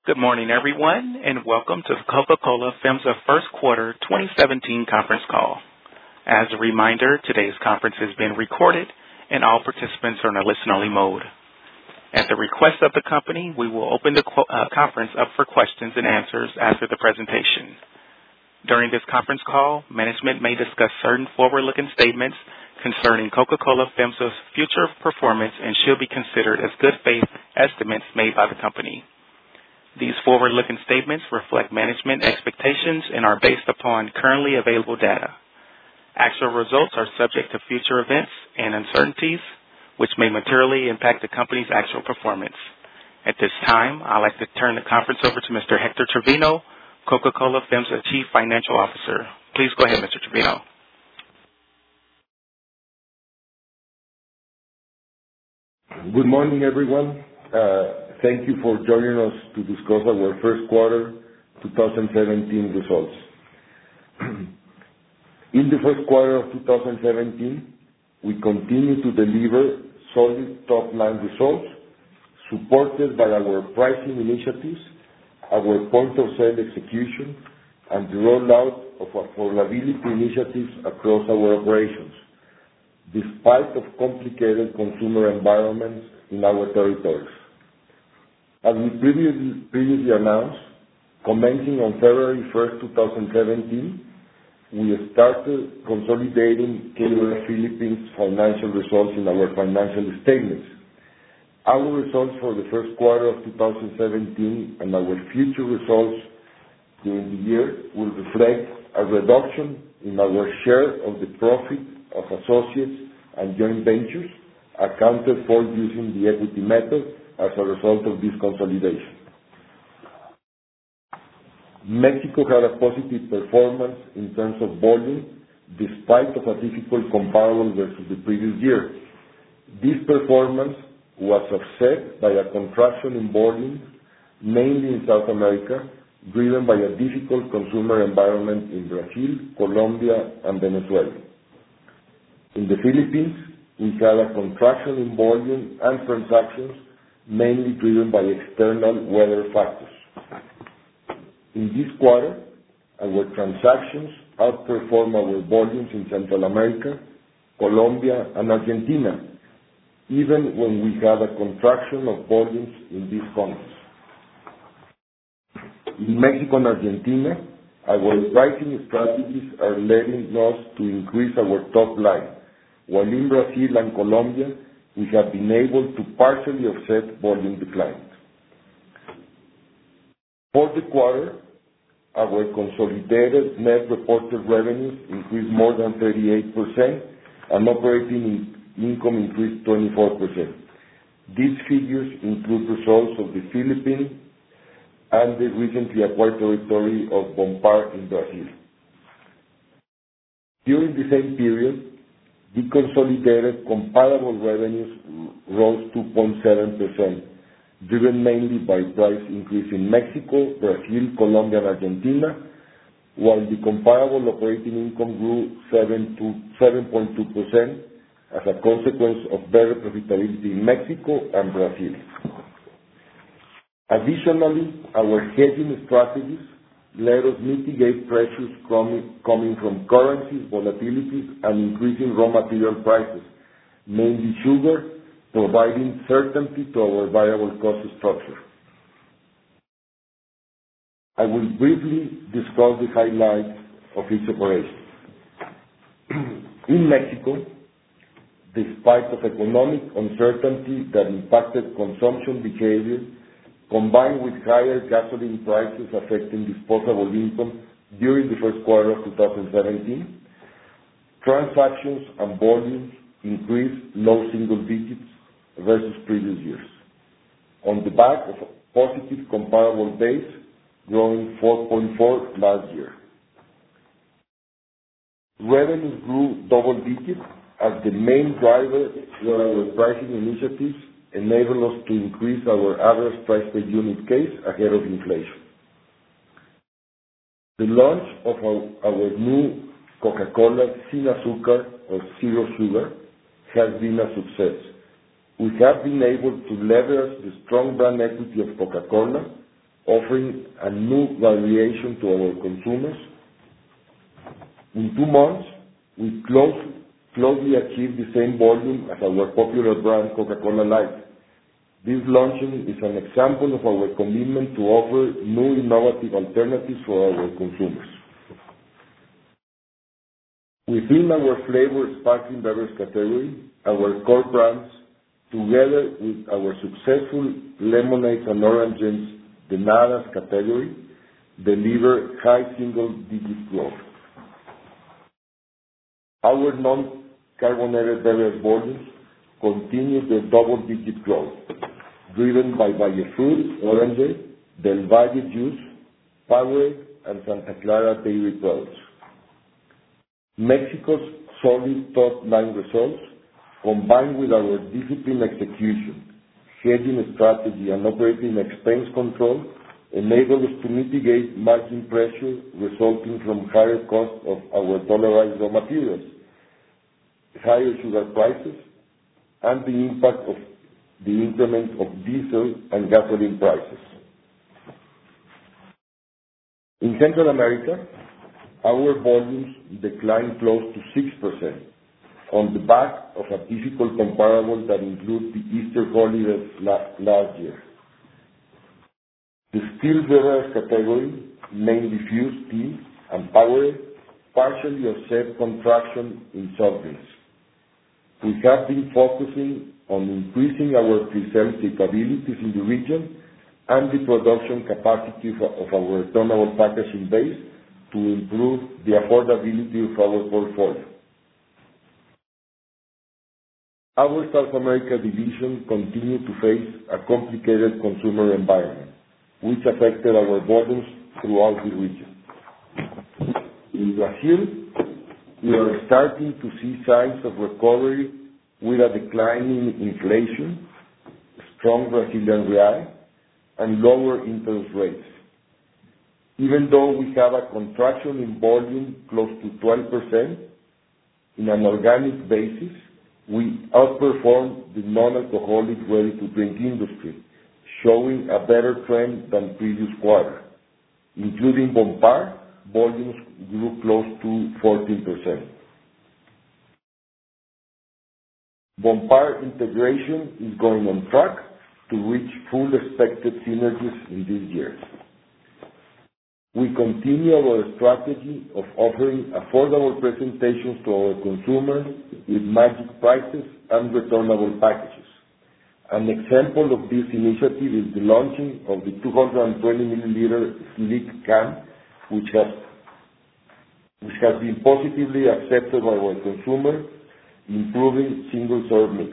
Good morning, everyone, and welcome to the Coca-Cola FEMSA First Quarter 2017 conference call. As a reminder, today's conference is being recorded, and all participants are in a listen-only mode. At the request of the company, we will open the conference up for questions and answers after the presentation. During this conference call, management may discuss certain forward-looking statements concerning Coca-Cola FEMSA's future performance and should be considered as good faith estimates made by the company. These forward-looking statements reflect management expectations and are based upon currently available data. Actual results are subject to future events and uncertainties, which may materially impact the company's actual performance. At this time, I'd like to turn the conference over to Mr. Hector Trevino, Coca-Cola FEMSA Chief Financial Officer. Please go ahead, Mr. Trevino. Good morning, everyone. Thank you for joining us to discuss our first quarter 2017 results. In the first quarter of 2017, we continue to deliver solid top-line results supported by our pricing initiatives, our point-of-sale execution, and the rollout of affordability initiatives across our operations, despite of complicated consumer environments in our territories. As we previously announced, commencing on February 1st, 2017, we started consolidating KOF Philippines' financial results in our financial statements. Our results for the first quarter of 2017 and our future results during the year will reflect a reduction in our share of the profit of associates and joint ventures accounted for using the equity method as a result of this consolidation. Mexico had a positive performance in terms of volume despite of a difficult comparable versus the previous year. This performance was offset by a contraction in volume, mainly in South America, driven by a difficult consumer environment in Brazil, Colombia, and Venezuela. In the Philippines, we had a contraction in volume and transactions, mainly driven by external weather factors. In this quarter, our transactions outperformed our volumes in Central America, Colombia, and Argentina, even when we had a contraction of volumes in these countries. In Mexico and Argentina, our pricing strategies are letting us to increase our top line, while in Brazil and Colombia, we have been able to partially offset volume declines. For the quarter, our consolidated net reported revenues increased more than 38% and operating income increased 24%. These figures include results of the Philippines and the recently acquired territory of Bompar in Brazil. During the same period, the consolidated comparable revenues rose 2.7%, driven mainly by price increase in Mexico, Brazil, Colombia, and Argentina, while the comparable operating income grew 7.2% as a consequence of better profitability in Mexico and Brazil. Additionally, our hedging strategies let us mitigate pressures coming from currencies, volatilities, and increasing raw material prices, mainly sugar, providing certainty to our variable cost structure. I will briefly discuss the highlights of each operation. In Mexico, despite of economic uncertainty that impacted consumption behavior, combined with higher gasoline prices affecting disposable income during the first quarter of 2017, transactions and volumes increased low single digits versus previous years, on the back of a positive comparable base growing 4.4% last year. Revenues grew double digits as the main driver were our pricing initiatives enable us to increase our average price per unit case ahead of inflation. The launch of our new Coca-Cola Sin Azúcar or Zero Sugar has been a success. We have been able to leverage the strong brand equity of Coca-Cola offering a new variation to our consumers. In 2 months, we closely achieved the same volume as our popular brand, Coca-Cola Light. This launching is an example of our commitment to offer new innovative alternatives for our consumers. Within our flavored sparkling beverage category, our core brands, together with our successful lemonades and oranges, the Nadas category, deliver high single-digit growth. Our non-carbonated beverage volumes continue their double-digit growth, driven by Valle Fruit, Orange, Del Valle Juice, Powerade, and Santa Clara dairy products. Mexico's solid top-line results, combined with our disciplined execution, hedging strategy, and operating expense control, enable us to mitigate margin pressure resulting from higher costs of our dollarized raw materials, higher sugar prices, and the impact of the increment of diesel and gasoline prices. In Central America, our volumes declined close to 6% on the back of a difficult comparable that includes the Easter holidays last year. The still beverage category, mainly Fuze Tea and Powerade, partially offset contraction in soft drinks. We have been focusing on increasing our presale capabilities in the region and the production capacity of our returnable packaging base to improve the affordability of our portfolio. Our South America division continued to face a complicated consumer environment, which affected our volumes throughout the region. In Brazil, we are starting to see signs of recovery with a decline in inflation, strong Brazilian real, and lower interest rates. Even though we have a contraction in volume close to 12%, in an organic basis, we outperformed the non-alcoholic ready-to-drink industry, showing a better trend than previous quarter. Including Bompar, volumes grew close to 14%. Bompar integration is going on track to reach full expected synergies in this year. We continue our strategy of offering affordable presentations to our consumers with magic prices and returnable packages. An example of this initiative is the launching of the 220 milliliter sleek can, which has been positively accepted by our consumers, improving single-serve mix.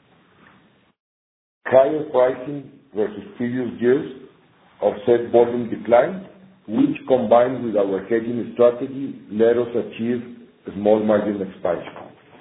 Higher pricing versus previous years offset volume decline, which combined with our hedging strategy led us achieve a small margin expansion.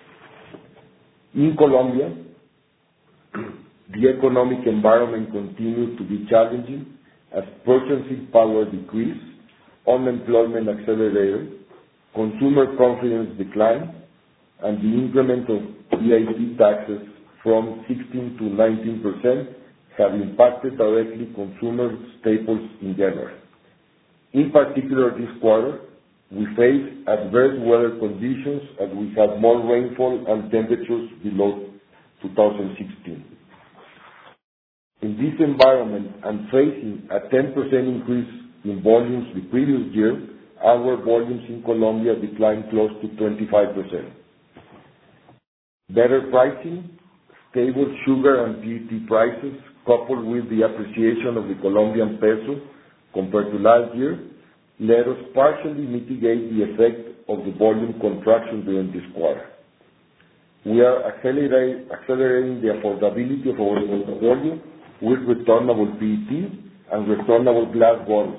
In Colombia, the economic environment continued to be challenging as purchasing power decreased, unemployment accelerated, consumer confidence declined, and the increment of VAT taxes from 16 to 19% have impacted directly consumer staples in January. In particular, this quarter, we faced adverse weather conditions as we had more rainfall and temperatures below 2016. In this environment and facing a 10% increase in volumes the previous year, our volumes in Colombia declined close to 25%. Better pricing, stable sugar and PET prices, coupled with the appreciation of the Colombian peso compared to last year, let us partially mitigate the effect of the volume contraction during this quarter. We are accelerating the affordability of our portfolio with returnable PET and returnable glass bottles.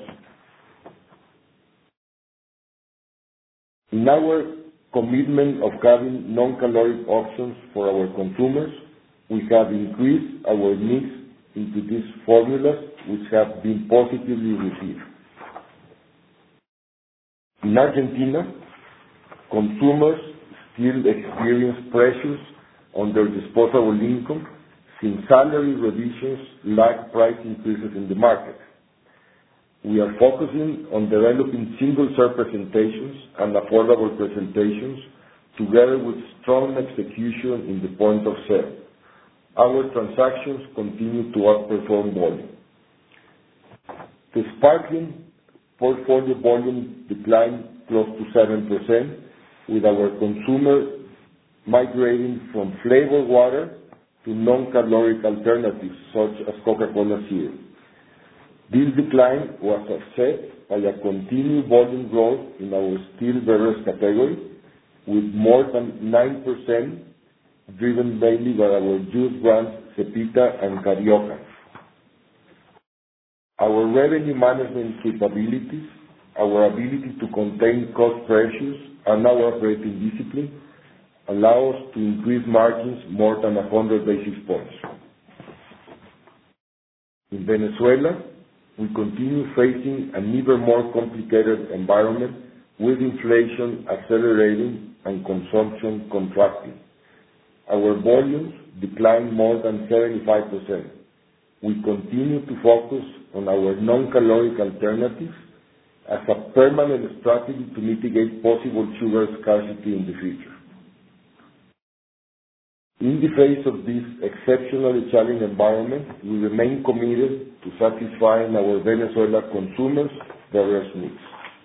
In our commitment of having non-caloric options for our consumers, we have increased our mix into these formulas, which have been positively received. In Argentina, consumers still experience pressures on their disposable income since salary revisions lag price increases in the market. We are focusing on developing single-serve presentations and affordable presentations together with strong execution in the point of sale. Our transactions continue to outperform volume. The sparkling portfolio volume declined close to 7%, with our consumer migrating from flavored water to non-caloric alternatives such as Coca-Cola Zero. This decline was offset by a continued volume growth in our still beverage category, with more than 9%, driven mainly by our juice brands Cepita and Carioca. Our revenue management capabilities, our ability to contain cost pressures, and our operating discipline allow us to increase margins more than 100 basis points. In Venezuela, we continue facing an even more complicated environment with inflation accelerating and consumption contracting. Our volumes declined more than 75%. We continue to focus on our non-caloric alternatives as a permanent strategy to mitigate possible sugar scarcity in the future. In the face of this exceptionally challenging environment, we remain committed to satisfying our Venezuela consumers' various needs.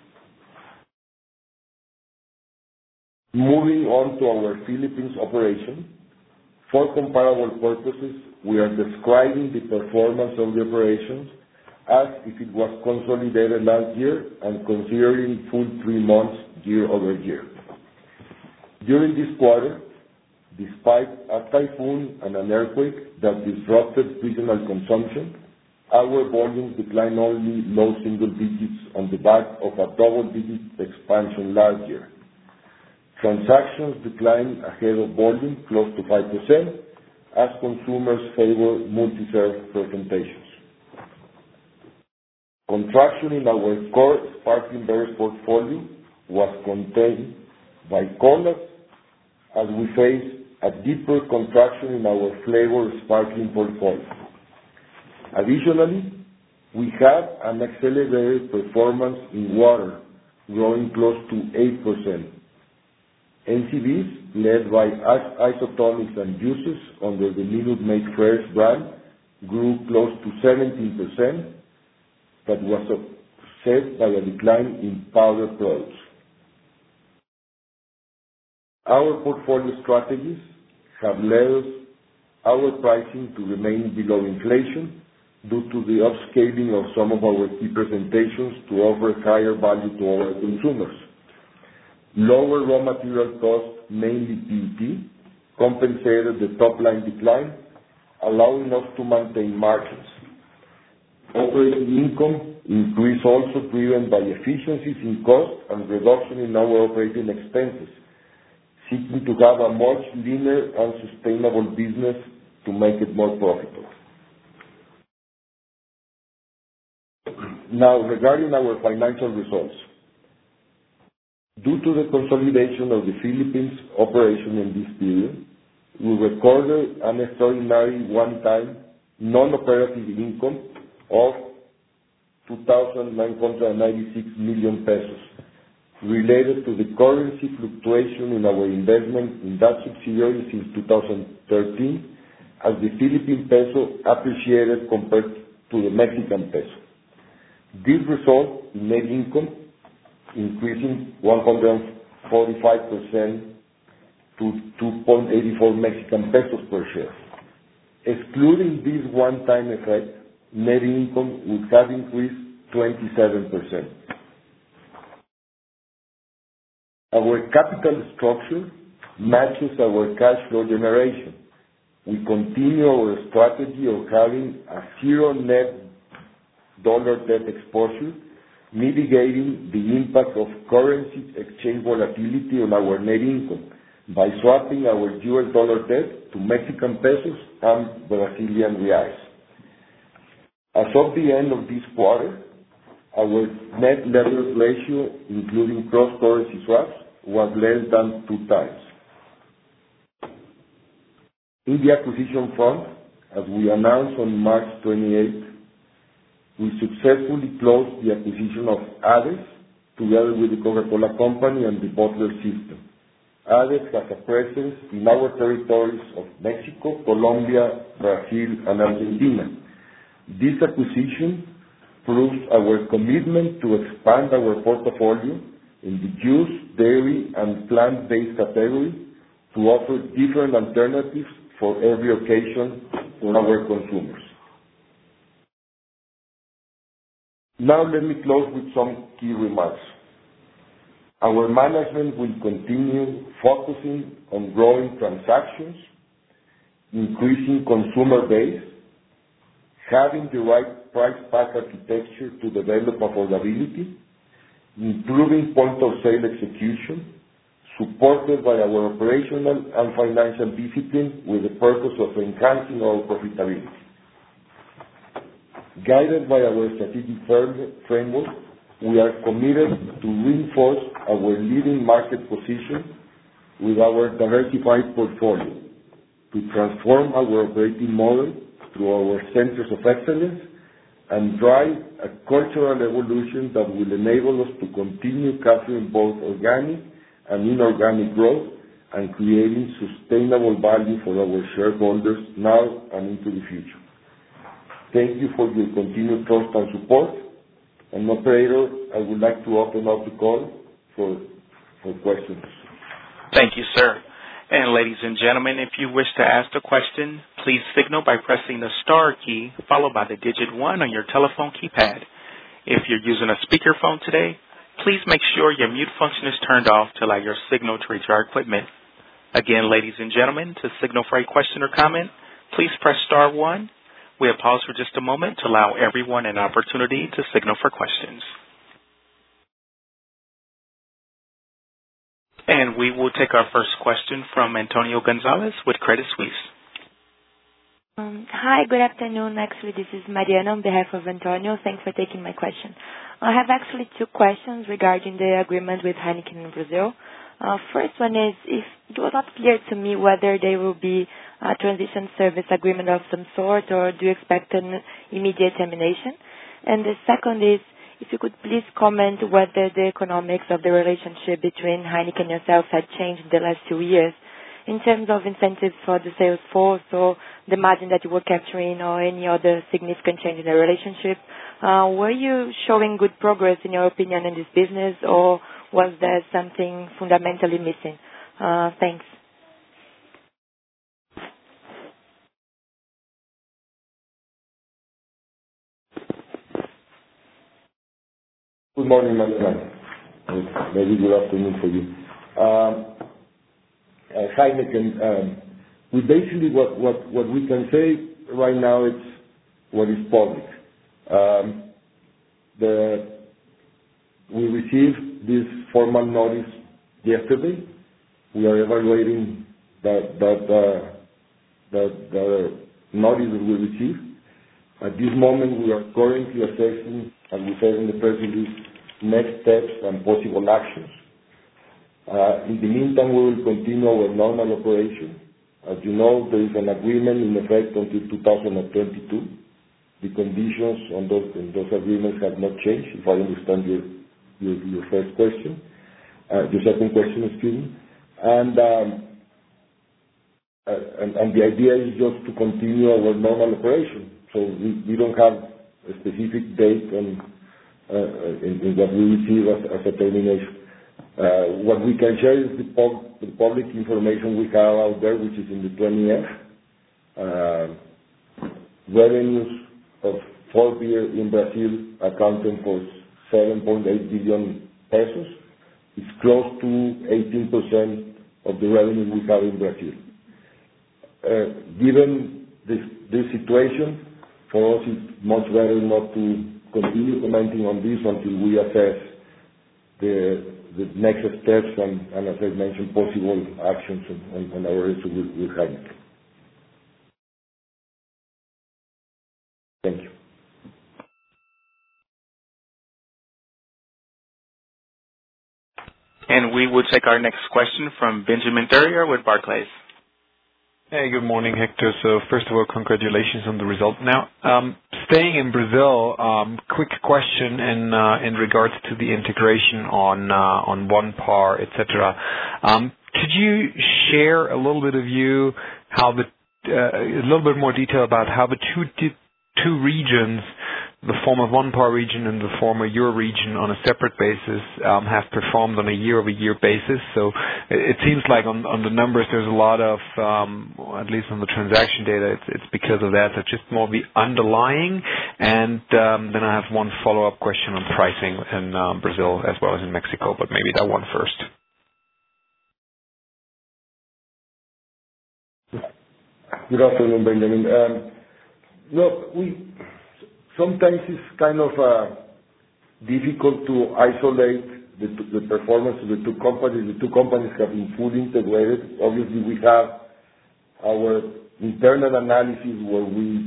Moving on to our Philippines operation, for comparable purposes, we are describing the performance of the operations as if it was consolidated last year and considering full 3 months year-over-year. During this quarter, despite a typhoon and an earthquake that disrupted regional consumption, our volumes declined only low single digits on the back of a double-digit expansion last year. Transactions declined ahead of volume close to 5% as consumers favor multi-serve presentations. Contraction in our core sparkling beverage portfolio was contained by colas as we face a deeper contraction in our flavored sparkling portfolio. Additionally, we have an accelerated performance in water, growing close to 8%. NCBs, led by isotonics and juices under the Minute Maid Fresh brand, grew close to 17%, but was offset by a decline in powder products. Our portfolio strategies have led our pricing to remain below inflation due to the upscaling of some of our key presentations to offer higher value to our consumers. Lower raw material costs, mainly PET, compensated the top-line decline, allowing us to maintain margins. Operating income increased also driven by efficiencies in cost and reduction in our operating expenses, seeking to have a much leaner and sustainable business to make it more profitable. Now, regarding our financial results. Due to the consolidation of the Philippines operation in this period, we recorded an extraordinary one-time non-operative income of 2,996 million pesos related to the currency fluctuation in our investment in that subsidiary since 2013 as the Philippine peso appreciated compared to the Mexican peso. This resulted in net income increasing 145% to 2.84 Mexican pesos per share. Excluding this one-time effect, net income would have increased 27%. Our capital structure matches our cash flow generation. We continue our strategy of having a zero net dollar debt exposure, mitigating the impact of currency exchange volatility on our net income by swapping our US dollar debt to Mexican pesos and Brazilian reais. As of the end of this quarter, our net leverage ratio, including cross-currency swaps, was less than 2 times. In the acquisition front, as we announced on March 28th, we successfully closed the acquisition of AdeS together with the Coca-Cola Company and the bottler system. AdeS has a presence in our territories of Mexico, Colombia, Brazil, and Argentina. This acquisition proves our commitment to expand our portfolio in the juice, dairy, and plant-based category to offer different alternatives for every occasion for our consumers. Now let me close with some key remarks. Our management will continue focusing on growing transactions, increasing consumer base, having the right price pack architecture to develop affordability, improving point-of-sale execution, supported by our operational and financial discipline with the purpose of enhancing our profitability. Guided by our strategic framework, we are committed to reinforce our leading market position with our diversified portfolio, to transform our operating model through our centers of excellence, and drive a cultural evolution that will enable us to continue capturing both organic and inorganic growth and creating sustainable value for our shareholders now and into the future. Thank you for your continued trust and support. And operator, I would like to open up the call for questions. Thank you, sir. And ladies and gentlemen, if you wish to ask a question, please signal by pressing the star key followed by the digit 1 on your telephone keypad. If you're using a speakerphone today, please make sure your mute function is turned off to allow your signal to reach our equipment. Again, ladies and gentlemen, to signal for a question or comment, please press star 1. We'll pause for just a moment to allow everyone an opportunity to signal for questions. And we will take our first question from Antonio Gonzalez with Credit Suisse. Hi, good afternoon. Actually, this is Mariana on behalf of Antonio. Thanks for taking my question. I have actually two questions regarding the agreement with Heineken in Brazil. First one is, if it was not clear to me whether there will be a transition service agreement of some sort, or do you expect an immediate termination? And the second is, if you could please comment whether the economics of the relationship between Heineken and yourself had changed in the last 2 years in terms of incentives for the sales force or the margin that you were capturing or any other significant change in the relationship. Were you showing good progress, in your opinion, in this business, or was there something fundamentally missing? Thanks. Good morning, Mariana. Maybe good afternoon for you. Heineken, we basically, what we can say right now, it's what is public. We received this formal notice yesterday. We are evaluating the notice that we received. At this moment, we are currently assessing, as we said in the press release, next steps and possible actions. In the meantime, we will continue our normal operation. As you know, there is an agreement in effect until 2022. The conditions on those agreements have not changed, if I understand your first question. Your second question, excuse me. And the idea is just to continue our normal operation. So we don't have a specific date in what we receive as a termination. What we can share is the public information we have out there, which is in the 20F. Revenues of 4 beer in Brazil accounting for 7.8 billion pesos. It's close to 18% of the revenue we have in Brazil. Given this situation, for us it's much better not to continue commenting on this until we assess the next steps and as I mentioned, possible actions on our issue with Heineken. Thank you. And we will take our next question from Benjamin Thurier with Barclays. Hey, good morning, Hector. So first of all, congratulations on the result. Now, staying in Brazil, quick question in regards to the integration on one par, et cetera. Could you share a little bit of you how a little bit more detail about how the two regions, the former one-par region and the former your region on a separate basis, have performed on a year-over-year basis? So it seems like on the numbers there's a lot of, at least on the transaction data, it's because of that. So just more the underlying. And then I have one follow-up question on pricing in Brazil as well as in Mexico, but maybe that one first. Good afternoon, Benjamin. Look, sometimes it's kind of difficult to isolate the performance of the two companies. The two companies have been fully integrated. Obviously, we have our internal analysis where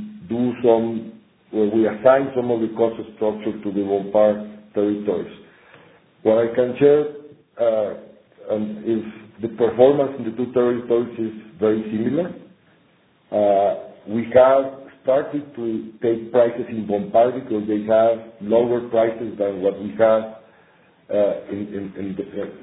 we assign some of the cost structure to the Vonpar territories. What I can share is the performance in the two territories is very similar. We have started to take prices in Vonpar because they have lower prices than what we have in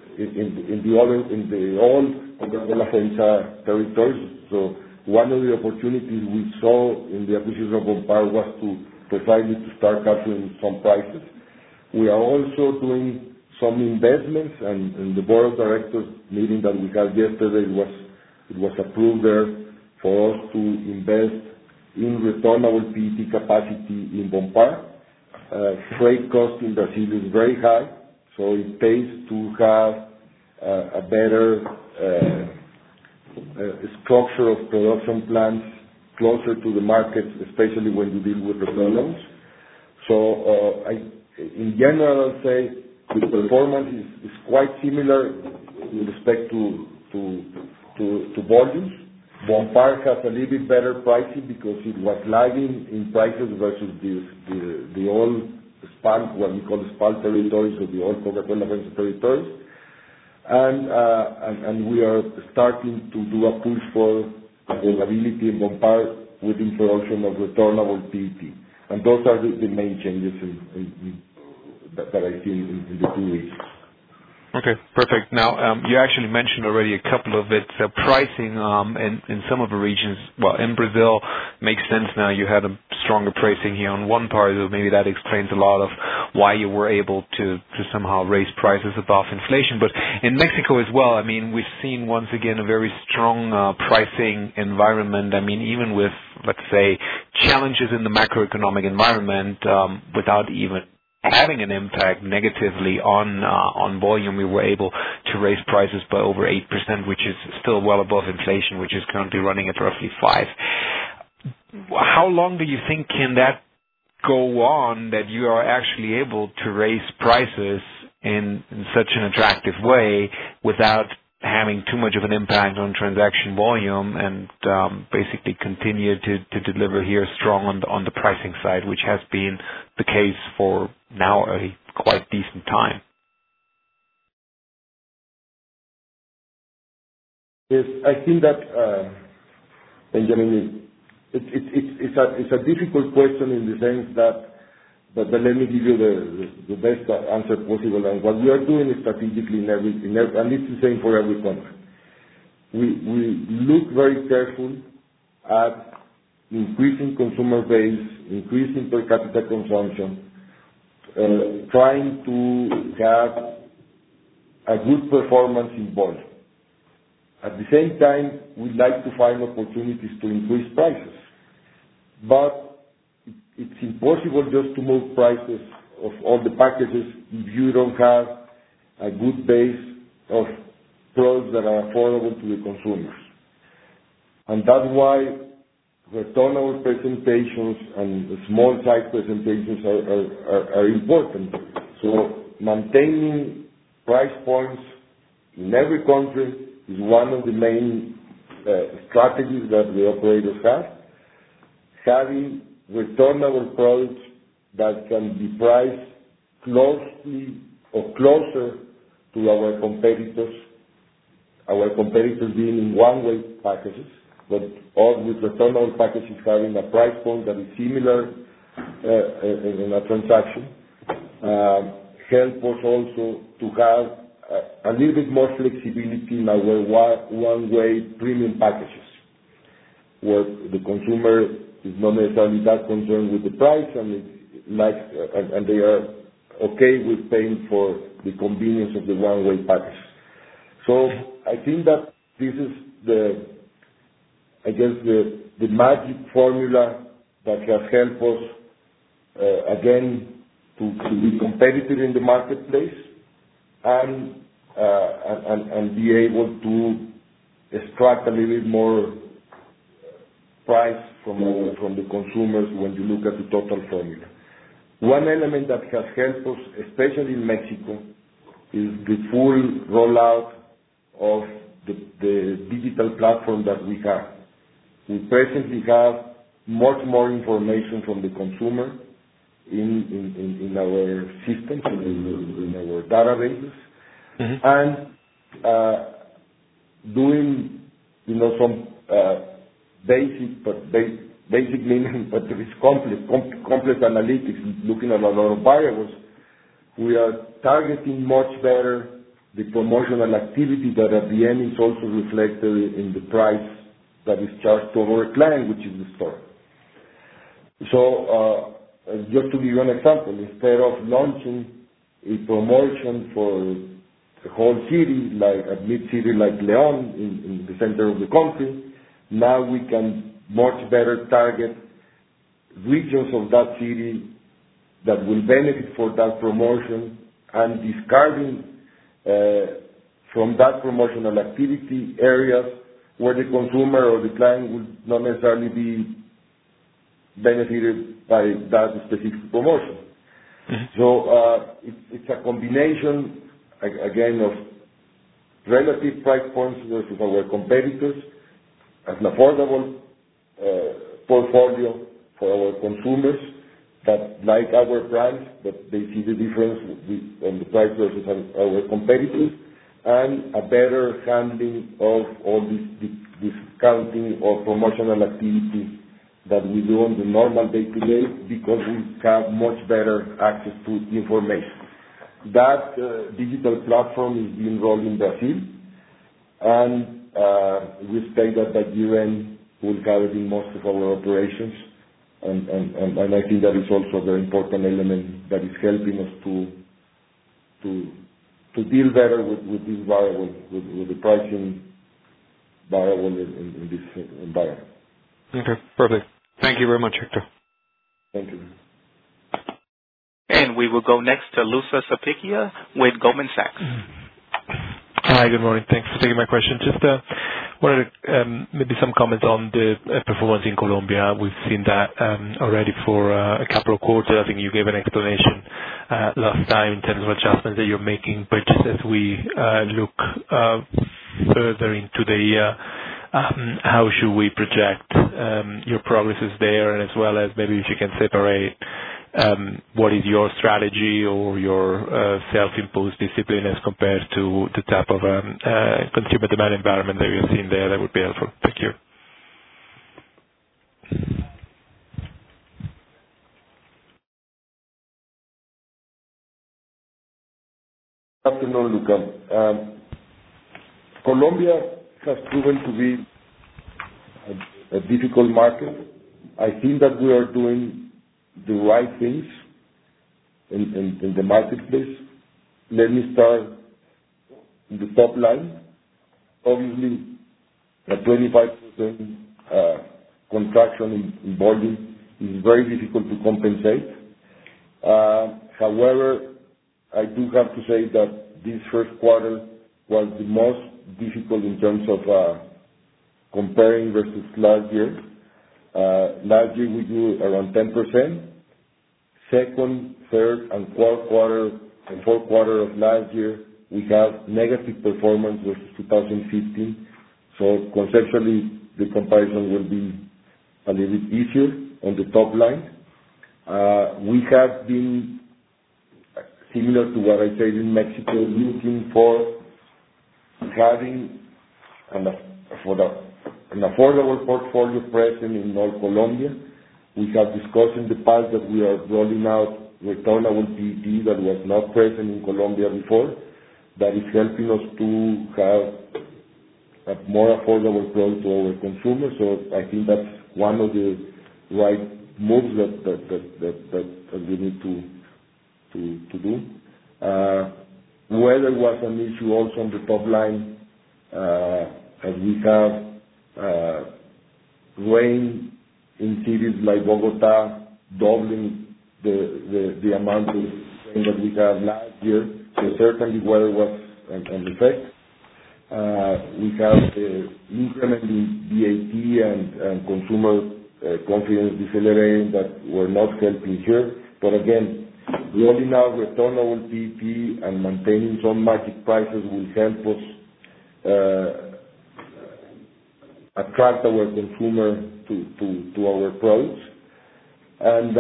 the old Coca-Cola FEMSA territories. So one of the opportunities we saw in the acquisition of Vonpar was to precisely to start capturing some prices. We are also doing some investments, and the board of directors meeting that we had yesterday it was approved there for us to invest in returnable PET capacity in Vonpar. Freight cost in Brazil is very high, so it pays to have a better structure of production plants closer to the market, especially when you deal with returnables. So in general, I'll say the performance is quite similar with respect to volumes. Vonpar has a little bit better pricing because it was lagging in prices versus the old SPAL, what we call SPAL territories, or the old Coca-Cola FEMSA territories. And we are starting to do a push for availability in Vonpar with the introduction of returnable PET. And those are the main changes that I see in the 2 weeks. Okay, perfect. Now, you actually mentioned already a couple of it. So pricing in some of the regions, well, in Brazil, makes sense now. You had a stronger pricing here on one part, so maybe that explains a lot of why you were able to somehow raise prices above inflation. But in Mexico as well, I mean, we've seen once again a very strong pricing environment. I mean, even with, let's say, challenges in the macroeconomic environment, without even having an impact negatively on volume, we were able to raise prices by over 8%, which is still well above inflation, which is currently running at roughly 5%. How long do you think can that go on, that you are actually able to raise prices in such an attractive way without having too much of an impact on transaction volume, and basically continue to deliver here strong on the pricing side, which has been the case for now a quite decent time? Yes, I think that, Benjamin, it's a difficult question in the sense that, but let me give you the best answer possible. And what we are doing strategically in every, and it's the same for every country. We look very careful at increasing consumer base, increasing per capita consumption, trying to have a good performance in volume. At the same time, we like to find opportunities to increase prices. But it's impossible just to move prices of all the packages if you don't have a good base of products that are affordable to the consumers. And that's why returnable presentations and small size presentations are important. So maintaining price points in every country is one of the main strategies that the operators have. Having returnable products that can be priced closely or closer to our competitors being in one-way packages, but all with returnable packages having a price point that is similar in a transaction, help us also to have a little bit more flexibility in our one-way premium packages, where the consumer is not necessarily that concerned with the price and they are okay with paying for the convenience of the one-way package. So I think that this is the magic formula that has helped us again to be competitive in the marketplace and be able to extract a little bit more price from the consumers when you look at the total formula. One element that has helped us, especially in Mexico, is the full rollout of the digital platform that we have. We presently have much more information from the consumer in our systems, in our databases, and doing some basic meaning, but it is complex analytics, looking at a lot of variables. We are targeting much better the promotional activity that at the end is also reflected in the price that is charged to our client, which is the store. So just to give you an example, instead of launching a promotion for the whole city, like a mid-city like León in the center of the country, now we can much better target regions of that city that will benefit for that promotion, and discarding from that promotional activity areas where the consumer or the client would not necessarily be benefited by that specific promotion. So it's a combination, again, of relative price points versus our competitors, an affordable portfolio for our consumers that like our brands, but they see the difference on the price versus our competitors, and a better handling of all this discounting or promotional activity that we do on the normal day-to-day, because we have much better access to information. That digital platform is being rolled in Brazil, and we expect that by year-end we'll have it in most of our operations, and I think that is also a very important element that is helping us to deal better with this variable, with the pricing variable in this environment. Okay, perfect. Thank you very much, Hector. Thank you. And we will go next to Luca Sapicchia with Goldman Sachs. Hi, good morning. Thanks for taking my question. Just wanted maybe some comments on the performance in Colombia. We've seen that already for a couple of quarters. I think you gave an explanation last time in terms of adjustments that you're making, but just as we look further into the year, how should we project your progresses there, and as well as maybe if you can separate what is your strategy or your self-imposed discipline as compared to the type of consumer demand environment that you're seeing there, that would be helpful. Thank you. Good afternoon, Luca. Colombia has proven to be a difficult market. I think that we are doing the right things in the marketplace. Let me start in the top line. Obviously, a 25% contraction in volume is very difficult to compensate. However, I do have to say that this first quarter was the most difficult in terms of comparing versus last year. Last year we grew around 10%. Second, third, and fourth quarter of last year, we have negative performance versus 2015. So conceptually, the comparison will be a little bit easier on the top line. We have been, similar to what I said in Mexico, looking for having for the an affordable portfolio present in all Colombia. We have discussed in the past that we are rolling out returnable PET that was not present in Colombia before. That is helping us to have a more affordable product to our consumers. So I think that's one of the right moves that we need to do. Weather was an issue also on the top line, as we have rain in cities like Bogota doubling the amount of rain that we had last year. So certainly weather was an effect. We have the increment in VAT and consumer confidence decelerating that were not helping here. But again, rolling out returnable PET and maintaining some market prices will help us attract our consumer to our products. And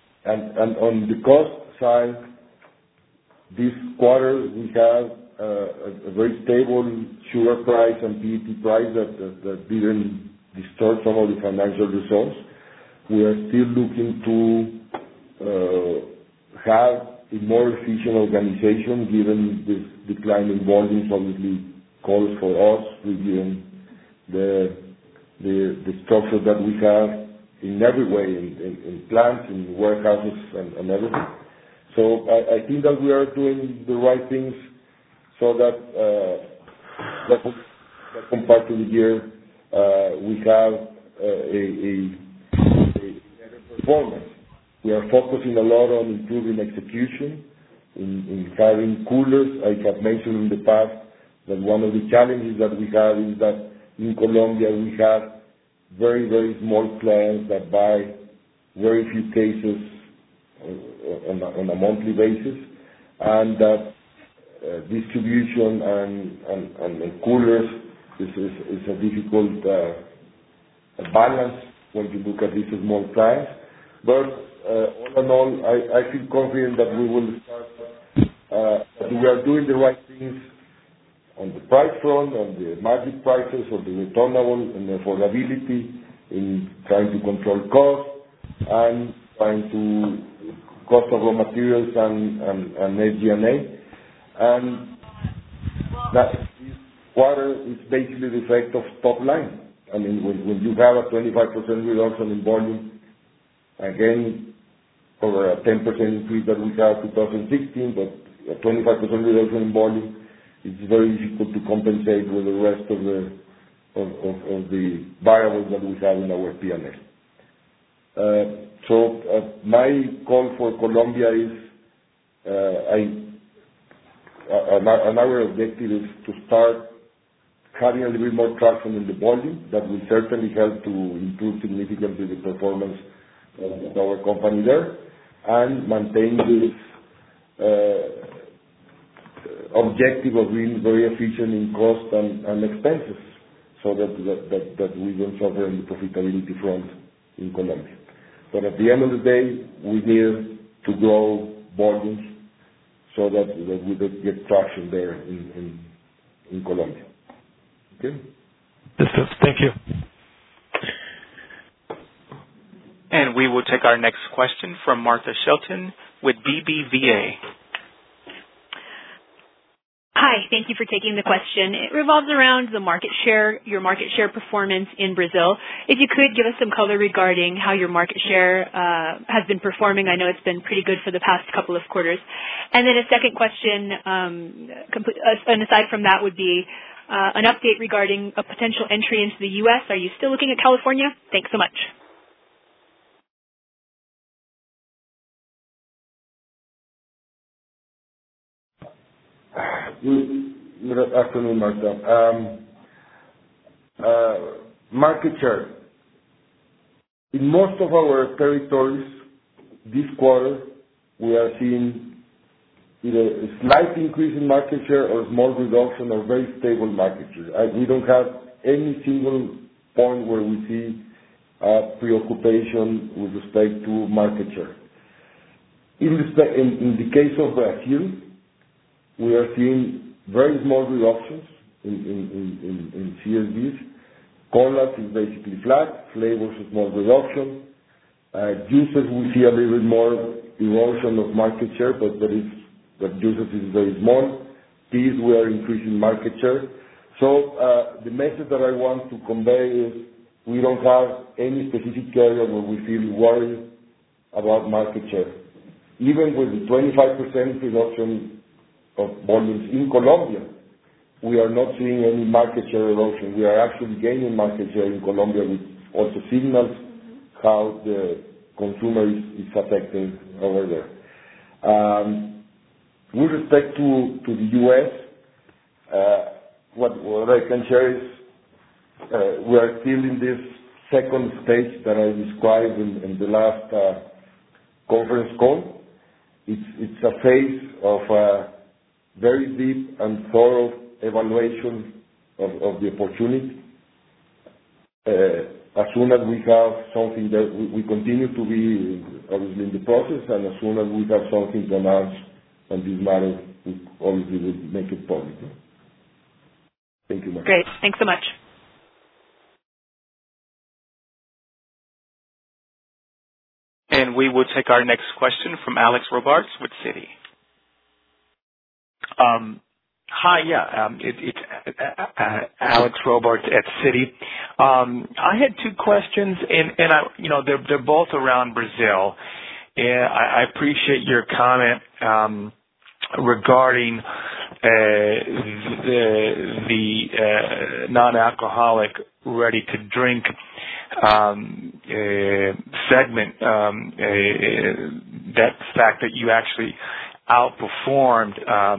on the cost side, this quarter we have a very stable sugar price and PET price that didn't distort some of the financial results. We are still looking to have a more efficient organization, given this decline in volumes obviously calls for us reviewing the structure that we have in every way, in plants, in warehouses, and everything. So I think that we are doing the right things so that compared to the year, we have a better performance. We are focusing a lot on improving execution, in having coolers. I have mentioned in the past that one of the challenges that we have is that in Colombia we have very, very small clients that buy very few cases on a monthly basis, and that distribution and coolers is a difficult balance when you look at these small clients. But all in all, I feel confident that we will start, that we are doing the right things on the price front, on the market prices, on the returnable and affordability, in trying to control costs, and trying to cost of raw materials and SG&A. And that this quarter is basically the effect of top line. I mean, when you have a 25% reduction in volume, again, over a 10% increase that we had 2016, but a 25% reduction in volume, it's very difficult to compensate with the rest of the variables that we have in our P&L. So my call for Colombia is, our objective is to start having a little bit more traction in the volume. That will certainly help to improve significantly the performance of our company there, and maintain this objective of being very efficient in cost and expenses, so that we don't suffer in the profitability front in Colombia. But at the end of the day, we need to grow volumes so that we get traction there in Colombia. Okay? Yes, sir. Thank you. And we will take our next question from Martha Shelton with BBVA. Hi, thank you for taking the question. It revolves around the market share, your market share performance in Brazil. If you could give us some color regarding how your market share has been performing. I know it's been pretty good for the past couple of quarters. And then a second question, and aside from that, would be an update regarding a potential entry into the U.S. Are you still looking at California? Thanks so much. Good afternoon, Martha. Market share. In most of our territories this quarter, we are seeing either a slight increase in market share or small reduction or very stable market share. We don't have any single point where we see preoccupation with respect to market share. In the case of Brazil, we are seeing very small reductions in CSDs, Colas is basically flat. Flavors, a small reduction. Juices, we see a little bit more erosion of market share, but juices is very small. Teas, we are increasing market share. So the message that I want to convey is we don't have any specific area where we feel worried about market share. Even with the 25% reduction of volumes in Colombia, we are not seeing any market share erosion. We are actually gaining market share in Colombia, which also signals how the consumer is affecting over there. With respect to the U.S., what I can share is we are still in this second stage that I described in the last conference call. It's a phase of very deep and thorough evaluation of the opportunity. As soon as we have something that we continue to be obviously in the process, and as soon as we have something to announce on this matter, we obviously will make it public. Thank you, Mark. Great. Thanks so much. And we will take our next question from Alex Robarts with Citi. Hi, it's Alex Robarts at Citi. I had two questions, and they're both around Brazil. And I appreciate your comment regarding the non-alcoholic ready-to-drink segment. That fact that you actually outperformed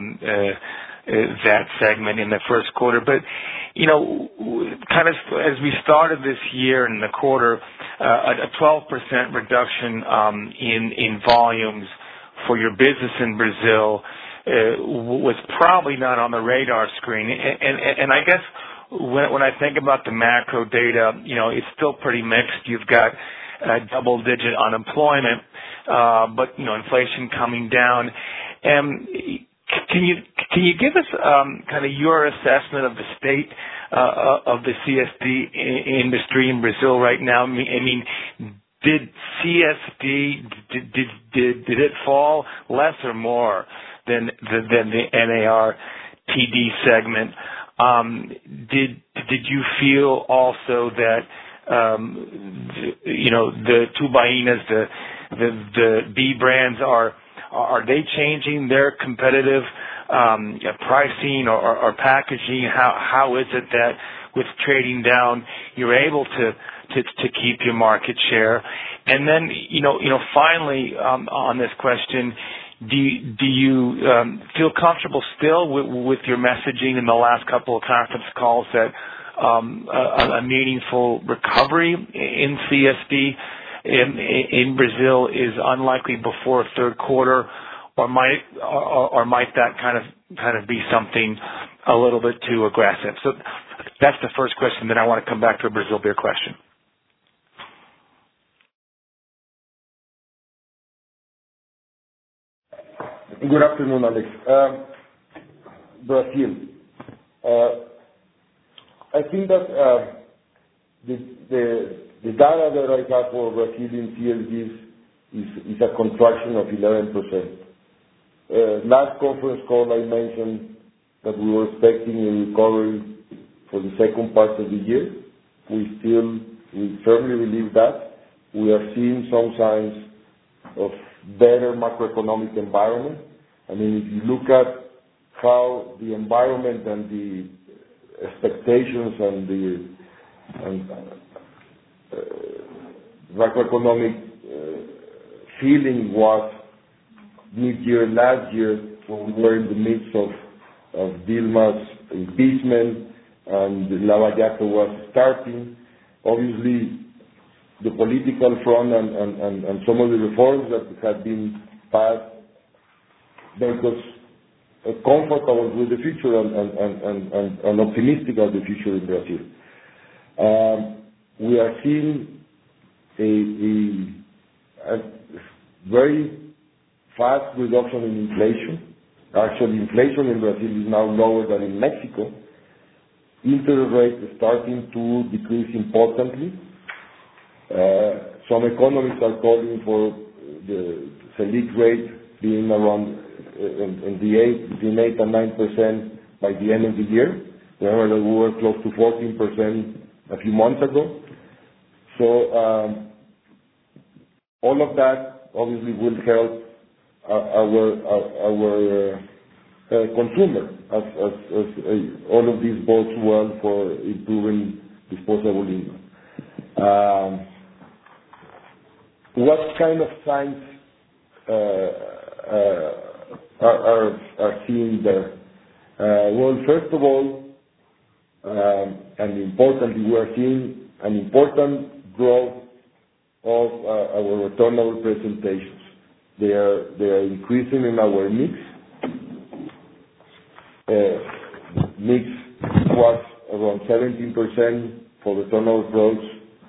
that segment in the first quarter. But, kind of as we started this year in the quarter, a 12% reduction in volumes for your business in Brazil was probably not on the radar screen. And I guess when I think about the macro data, it's still pretty mixed. You've got double-digit unemployment, but inflation coming down. Can you give us kind of your assessment of the state of the CSD industry in Brazil right now? I mean, did CSD did it fall less or more than the NARTD segment? Did you feel also that the Tubainas, the B brands are they changing their competitive pricing or packaging? How is it that with trading down you're able to keep your market share? And then finally on this question, do you feel comfortable still with your messaging in the last couple of conference calls that a meaningful recovery in CSD in Brazil is unlikely before third quarter, or might that kind of be something a little bit too aggressive? So that's the first question. Then I want to come back to a Brazil beer question. Good afternoon, Alex. Brazil. I think that the data that I have for Brazilian CSDs is a contraction of 11%. Last conference call I mentioned that we were expecting a recovery for the second part of the year. We firmly believe that. We are seeing some signs of better macroeconomic environment. I mean, if you look at how the environment and the expectations and the macroeconomic feeling was mid-year last year when we were in the midst of Dilma's impeachment and Lava Jato was starting. Obviously, the political front and some of the reforms that had been passed make us comfortable with the future and optimistic of the future in Brazil. We are seeing a very fast reduction in inflation. Actually, inflation in Brazil is now lower than in Mexico. interest rate starting to decrease importantly. Some economists are calling for the Selic rate being around between 8 and 9% by the end of the year. Remember that we were close to 14% a few months ago. So all of that obviously will help our consumer, as all of these bodes well for improving disposable income. What kind of signs are seen there? Well, first of all, and importantly, we are seeing an important growth of our returnable presentations. They are increasing in our mix. Mix was around 17% for returnable products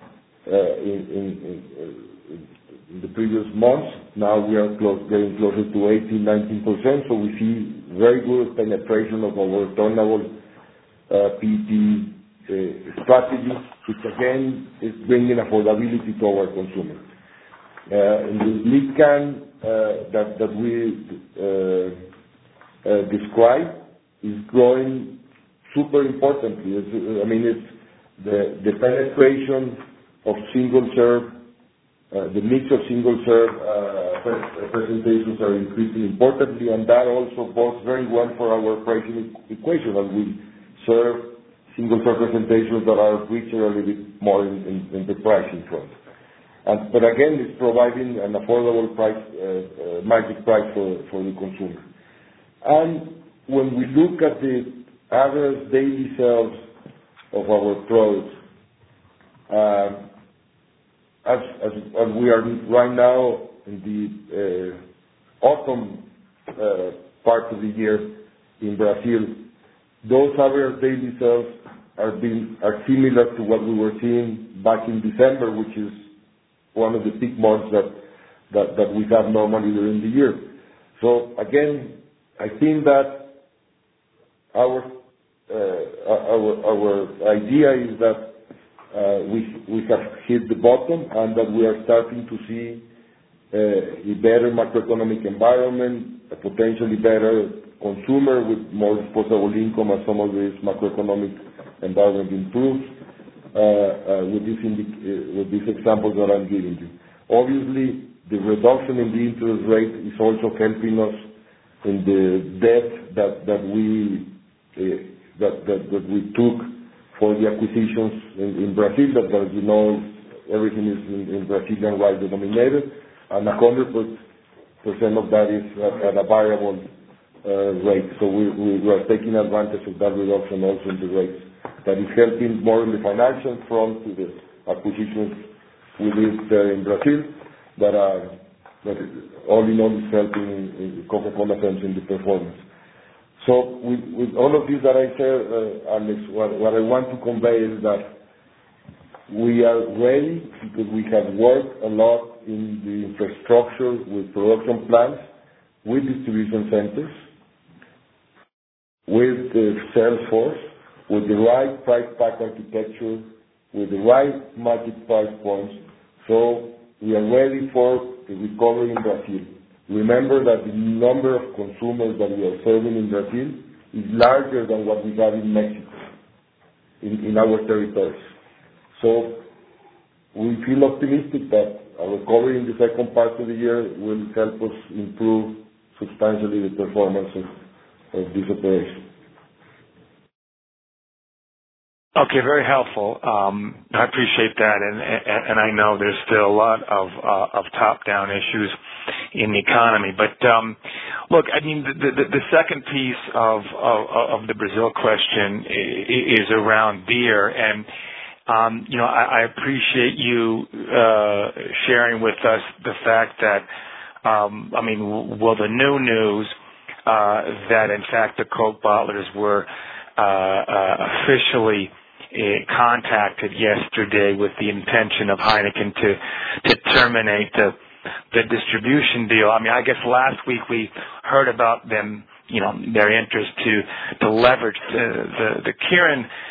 in the previous months. Now we are getting closer to 18-19%. So we see very good penetration of our returnable PET strategy, which again is bringing affordability to our consumer. In the lead can that we described is growing super importantly. It's the penetration of single serve, the mix of single serve presentations are increasing importantly, and that also bodes very well for our pricing equation as we serve single serve presentations that are richer a little bit more in the pricing front. But again, it's providing an affordable price, market price for the consumer. And when we look at the average daily sales of our products, as we are right now in the autumn part of the year in Brazil, those average daily sales are similar to what we were seeing back in December, which is one of the peak months that we have normally during the year. So again, I think that our idea is that we have hit the bottom and that we are starting to see a better macroeconomic environment, a potentially better consumer with more disposable income as some of this macroeconomic environment improves with these examples that I'm giving you. Obviously, the reduction in the interest rate is also helping us in the debt that we took for the acquisitions in Brazil. That, as you know, everything is in Brazilian real denominated, and 100% of that is at a variable rate. So we are taking advantage of that reduction also in the rates. That is helping more on the financial front to the acquisitions we did there in Brazil, but all in all is helping in Coca-Cola FEMSA in the performance. So with all of this that I said, Alex, what I want to convey is that we are ready because we have worked a lot in the infrastructure with production plants, with distribution centers, with the sales force, with the right price pack architecture, with the right market price points. So we are ready for the recovery in Brazil. Remember that the number of consumers that we are serving in Brazil is larger than what we have in Mexico, in our territories. So we feel optimistic that a recovery in the second part of the year will help us improve substantially the performance of this operation. Okay, very helpful. I appreciate that, and I know there's still a lot of top-down issues in the economy. But look, I mean, the second piece of the Brazil question is around beer, and I appreciate you sharing with us the fact that the new news that in fact the Coke bottlers were officially contacted yesterday with the intention of Heineken to terminate the distribution deal. I mean, I guess last week we heard about them, their interest to leverage the Kirin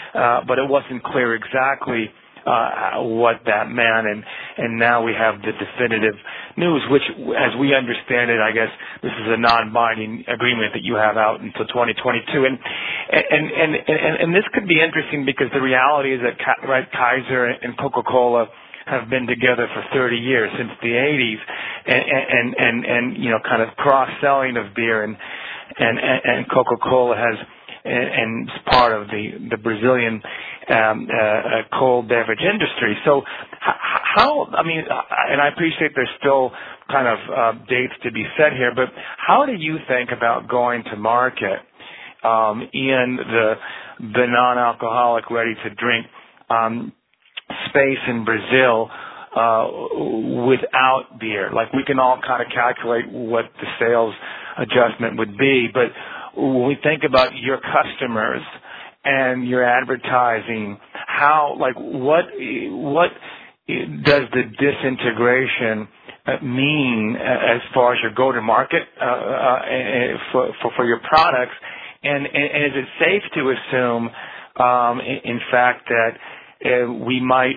but it wasn't clear exactly what that meant, and now we have the definitive news, which, as we understand it, I guess this is a non-binding agreement that you have out until 2022, and this could be interesting because the reality is that Kaiser and Coca-Cola have been together for 30 years, since the 80s, and kind of cross-selling of beer, and Coca-Cola has, and is part of the Brazilian cold beverage industry. So how, and I appreciate there's still kind of dates to be set here, but how do you think about going to market in the non-alcoholic ready-to-drink space in Brazil without beer? Like, we can all kind of calculate what the sales adjustment would be, but when we think about your customers and your advertising, what does the disintegration mean as far as your go-to-market for your products? And is it safe to assume, in fact, that we might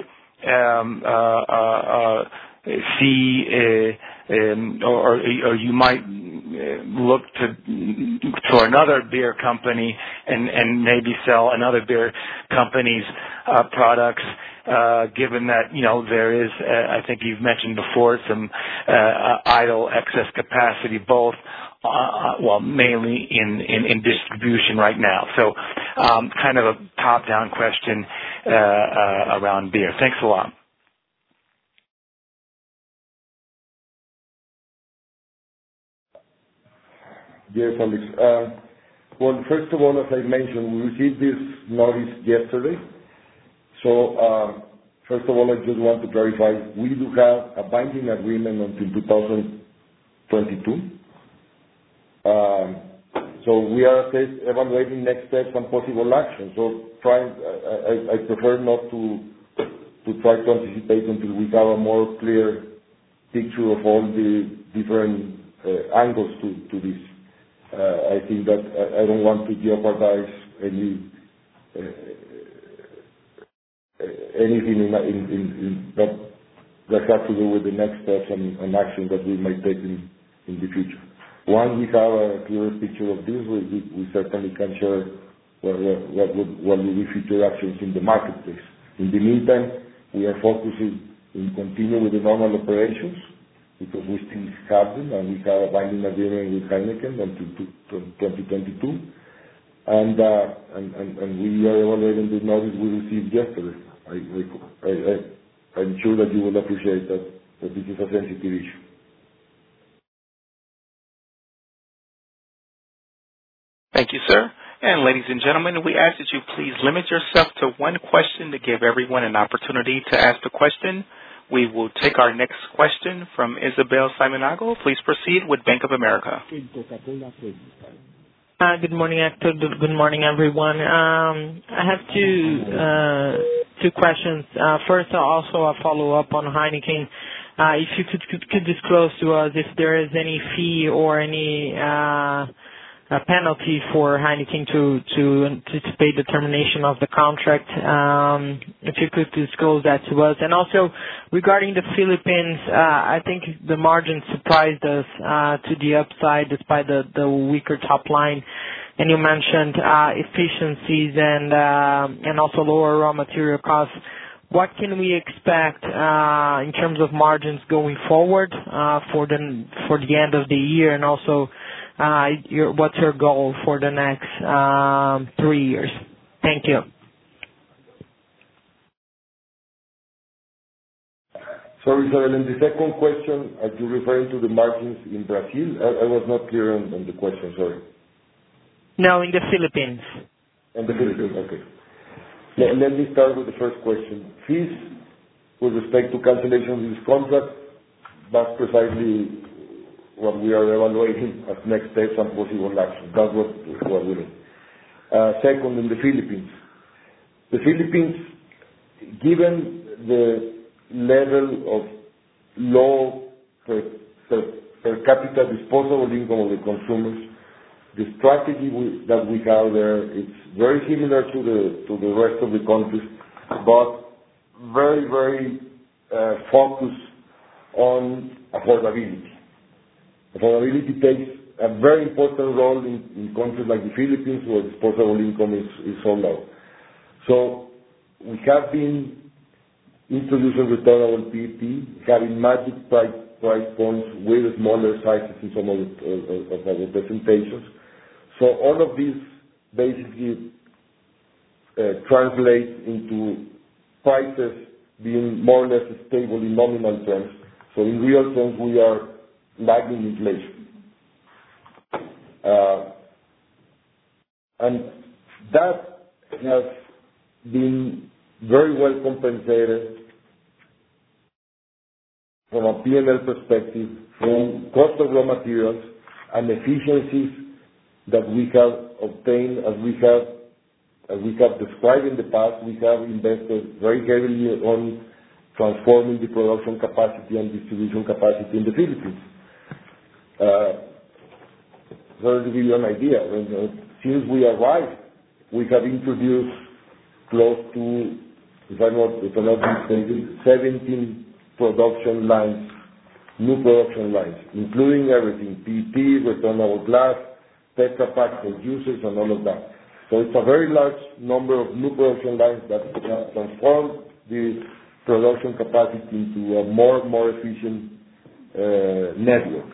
see, or you might look to another beer company and maybe sell another beer company's products, given that there is, I think you've mentioned before, some idle excess capacity, both mainly in distribution right now. So kind of a top-down question around beer. Thanks a lot. Yes, Alex. Well, first of all, as I mentioned, we received this notice yesterday. So, first of all, I just want to clarify, we do have a binding agreement until 2022. So we are evaluating next steps and possible actions. So I prefer not to try to anticipate until we have a more clear picture of all the different angles to this. I think that I don't want to jeopardize anything that has to do with the next steps and action that we might take in the future. Once we have a clearer picture of this, we certainly can share what will be future actions in the marketplace. In the meantime, we are focusing in continuing with the normal operations, because we still have them, and we have a binding agreement with Heineken until 2022. And we are evaluating the notice we received yesterday. I'm sure that you will appreciate that this is a sensitive issue. Thank you, sir. And ladies and gentlemen, we ask that you please limit yourself to one question to give everyone an opportunity to ask the question. We will take our next question from Isabel Simonato. Please proceed with Bank of America. Good morning, Hector. Good morning, everyone. I have two questions. First, also a follow-up on Heineken. If you could disclose to us if there is any fee or any a penalty for Heineken to anticipate the termination of the contract. If you could disclose that to us. And also, regarding the Philippines, I think the margin surprised us to the upside despite the weaker top line. And you mentioned efficiencies and also lower raw material costs. What can we expect in terms of margins going forward for the end of the year, and also what's your goal for the next 3 years? Thank you. Sorry, Isabel, in the second question, are you referring to the margins in Brazil? I was not clear on the question, sorry. No, in the Philippines. In the Philippines, okay. Let me start with the first question. Fees with respect to cancellation of this contract, that's precisely what we are evaluating as next steps and possible action. That's what we need. Second, in the Philippines. The Philippines, given the level of low per capita disposable income of the consumers, the strategy that we have there, it's very similar to the rest of the countries, but very, very focused on affordability. Affordability takes a very important role in countries like the Philippines, where disposable income is so low. So we have been introducing returnable PET, having magic price points with smaller sizes in some of our presentations. So all of this basically translates into prices being more or less stable in nominal terms. So in real terms, we are lagging inflation. And that has been very well compensated from a P&L perspective, from cost of raw materials and efficiencies that we have obtained. As we have described in the past, we have invested very heavily on transforming the production capacity and distribution capacity in the Philippines. So to give you an idea, since we arrived, we have introduced close to, if I'm not mistaken, 17 production lines, new production lines, including everything, PET, returnable glass, Tetra Pak for juices, and all of that. So it's a very large number of new production lines that have transformed the production capacity into a more efficient network.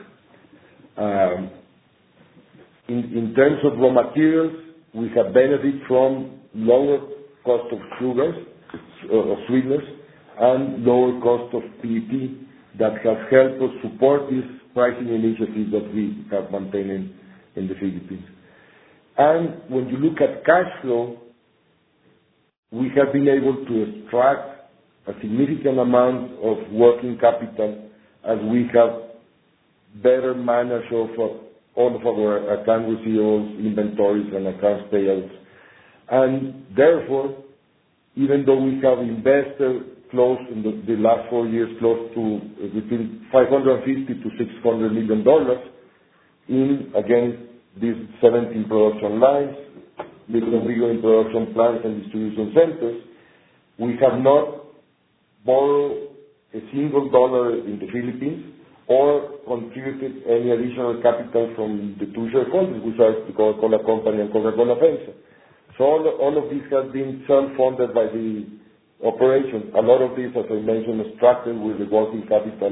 In terms of raw materials, we have benefited from lower cost of sugars, of sweeteners, and lower cost of PET that has helped us support these pricing initiatives that we have maintained in the Philippines. And when you look at cash flow, we have been able to extract a significant amount of working capital as we have better managed all of our account receivables, inventories, and accounts payables. And therefore, even though we have invested close in the last 4 years, close to between $550 to $600 million in, again, these 17 production lines, reconfiguring production plants and distribution centers, we have not borrowed a single dollar in the Philippines or contributed any additional capital from the two share countries, which are the Coca-Cola Company and Coca-Cola FEMSA. So all of this has been self-funded by the operation. A lot of this, as I mentioned, is structured with the working capital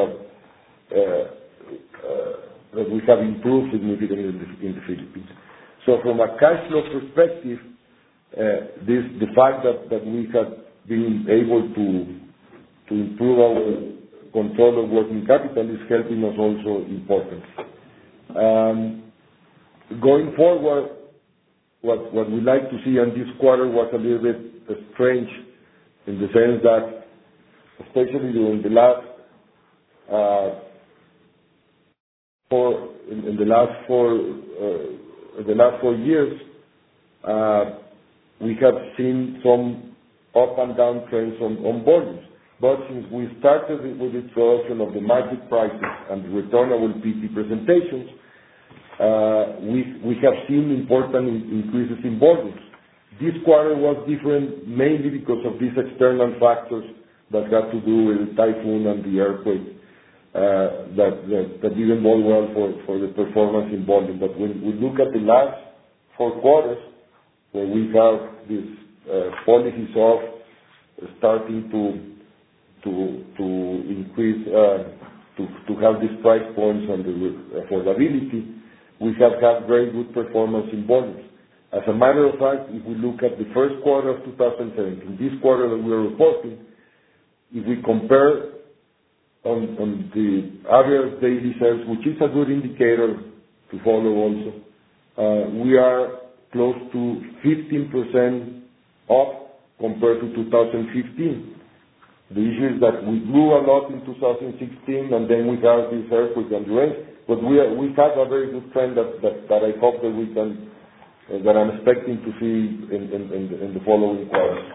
that we have improved significantly in the Philippines. So from a cash flow perspective, the fact that we have been able to improve our control of working capital is helping us also important. Going forward, what we like to see, and this quarter was a little bit strange in the sense that, especially during the last four years, we have seen some up and down trends on volumes. But since we started with the introduction of the magic prices and the returnable PET presentations, we have seen important increases in volumes. This quarter was different mainly because of these external factors that had to do with the typhoon and the earthquake that didn't bode well for the performance in volume. But when we look at the last 4 quarters, where we have these policies of starting to increase, to have these price points and the affordability, we have had very good performance in volumes. As a matter of fact, if we look at the first quarter of 2017, this quarter that we are reporting, if we compare on the average daily sales, which is a good indicator to follow also, we are close to 15% up compared to 2015. The issue is that we grew a lot in 2016, and then we got this earthquake and rain. But we have a very good trend that I hope that we can, that I'm expecting to see in the following quarters.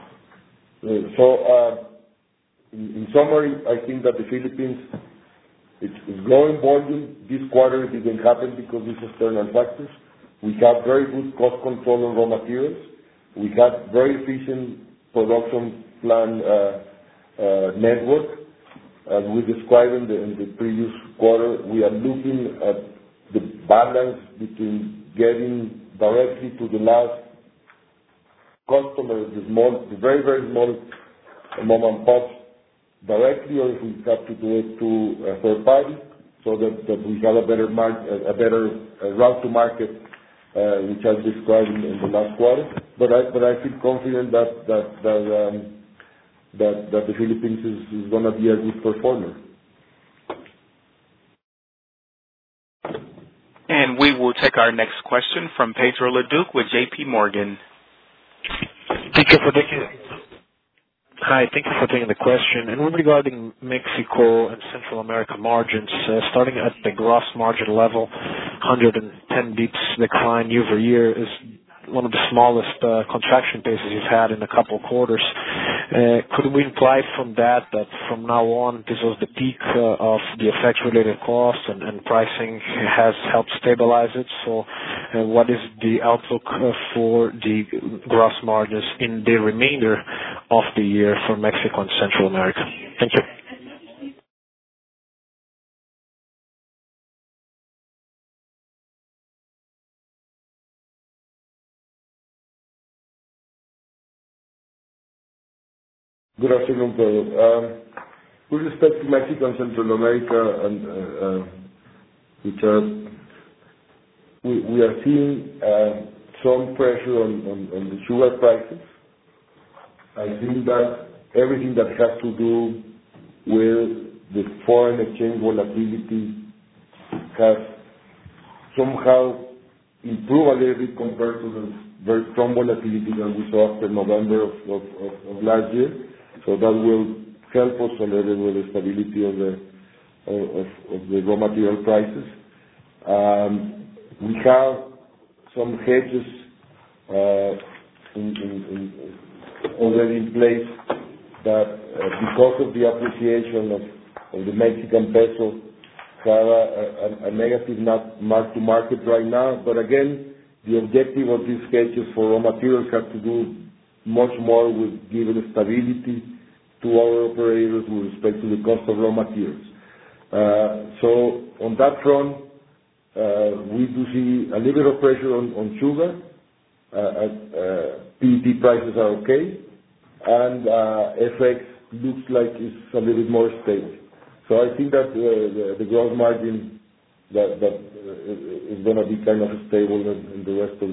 In summary, I think that the Philippines is growing volume. This quarter it didn't happen because of these external factors, We have very good cost control on raw materials. We have very efficient production plan network. As we described in the previous quarter, we are looking at the balance between getting directly to the last customer, the very, very small mom and pops directly, or if we have to do it to a third party, so that we have a better route to market, which I described in the last quarter. But I feel confident that the Philippines is going to be a good performer. And we will take our next question from Pedro Leduc with J.P. Morgan. Thank you for taking the question. And regarding Mexico and Central America margins, starting at the gross margin level, 110 bips decline year over year is one of the smallest contraction paces you've had in a couple of quarters. Could we imply from that from now on this was the peak of the FX-related costs and pricing has helped stabilize it? So what is the outlook for the gross margins in the remainder of the year for Mexico and Central America? Thank you. Good afternoon, Pedro. With respect to Mexico and Central America, we are seeing some pressure on the sugar prices. I think that everything that has to do with the foreign exchange volatility has somehow improved a little bit compared to the very strong volatility that we saw after November of last year. So that will help us a little with the stability of the raw material prices. We have some hedges already in place that because of the appreciation of the Mexican peso have a negative mark to market right now. But again, the objective of these hedges for raw materials have to do much more with giving stability to our operators with respect to the cost of raw materials. So on that front, we do see a little bit of pressure on sugar. PET prices are okay, and FX looks like it's a little bit more stable. So I think that the gross margin that is going to be kind of stable in the rest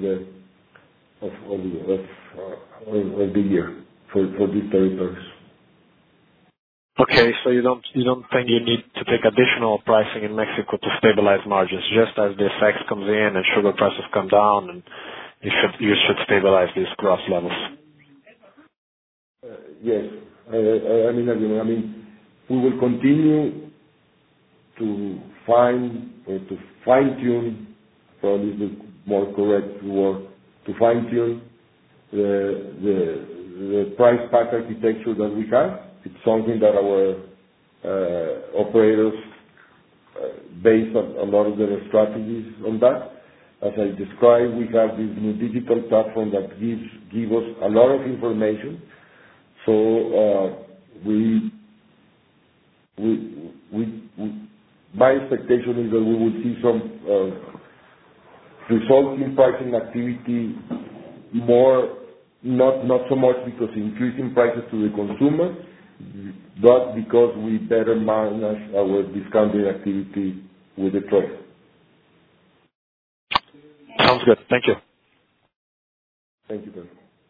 of the year for these territories. Okay, so you don't think you need to take additional pricing in Mexico to stabilize margins, just as the FX comes in and sugar prices come down, and you should stabilize these gross levels. Yes, I mean, we will continue to fine-tune, probably the more correct word, to fine-tune the price pack architecture that we have. It's something that our operators base a lot of their strategies on that. As I described, we have this new digital platform that gives us a lot of information. So my expectation is that we will see some resulting pricing activity more, not so much because increasing prices to the consumer, but because we better manage our discounting activity with the trade. Sounds good. Thank you. Thank you, Pedro.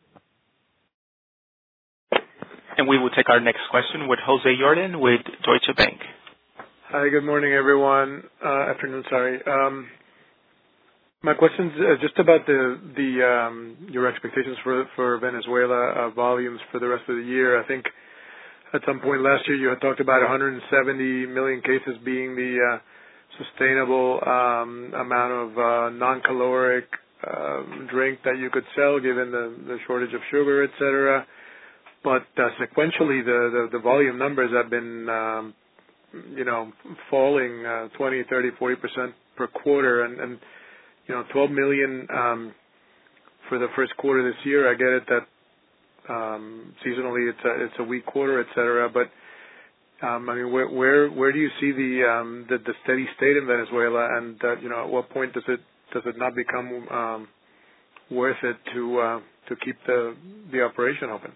And we will take our next question with Jose Jordan with Deutsche Bank. Hi, good morning, everyone. Afternoon, sorry. My question's just about your expectations for Venezuela volumes for the rest of the year. I think at some point last year you had talked about 170 million cases being the sustainable amount of non-caloric drink that you could sell given the shortage of sugar, et cetera. But sequentially, the volume numbers have been falling 20, 30, 40% per quarter, and $12 million for the first quarter this year. I get it that seasonally it's a weak quarter, et cetera. But I mean, where do you see the steady state in Venezuela, and at what point does it not become worth it to keep the operation open?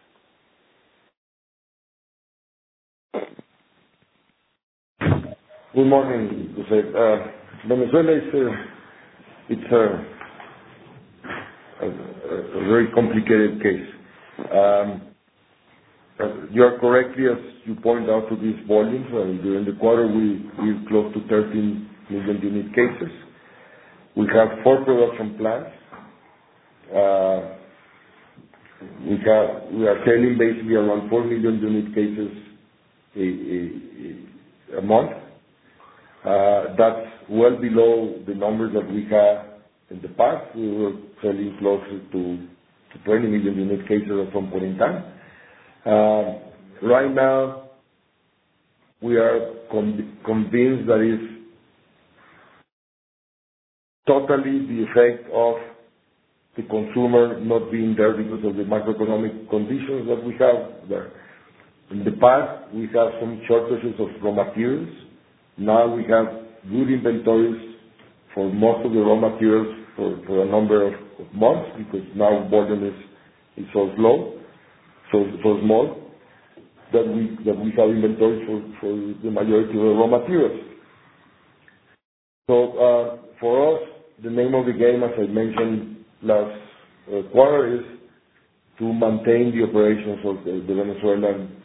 Good morning, Jose. Venezuela is a very complicated case. You are correctly, as you point out, to these volumes. During the quarter, we're close to 13 million unit cases. We have 4 production plants. We are selling basically around 4 million unit cases a month. That's well below the numbers that we had in the past. We were selling closer to 20 million unit cases at some point in time. Right now, we are convinced that it's totally the effect of the consumer not being there because of the macroeconomic conditions that we have there. In the past, we had some shortages of raw materials. Now we have good inventories for most of the raw materials for a number of months, because now volume is so slow, so small, that we have inventories for the majority of the raw materials. So for us, the name of the game, as I mentioned last quarter, is to maintain the operations of the Venezuelan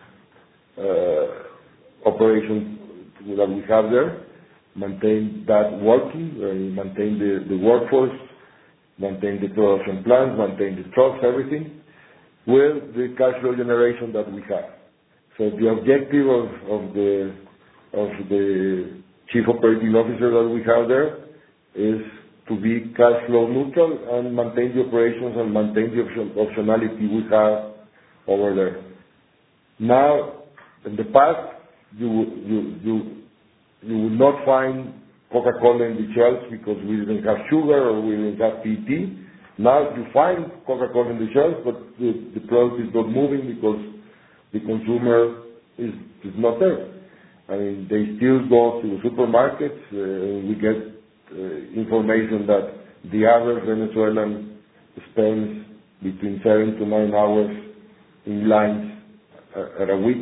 operation that we have there, maintain that working, maintain the workforce, maintain the production plants, maintain the trucks, everything, with the cash flow generation that we have. So the objective of the chief operating officer that we have there is to be cash flow neutral and maintain the operations and maintain the optionality we have over there. Now, in the past, you will not find Coca-Cola in the shelves because we didn't have sugar or we didn't have PET. Now you find Coca-Cola in the shelves, but the product is not moving because the consumer is not there. I mean, they still go to the supermarkets. We get information that the average Venezuelan spends between 7 to 9 hours in lines per week,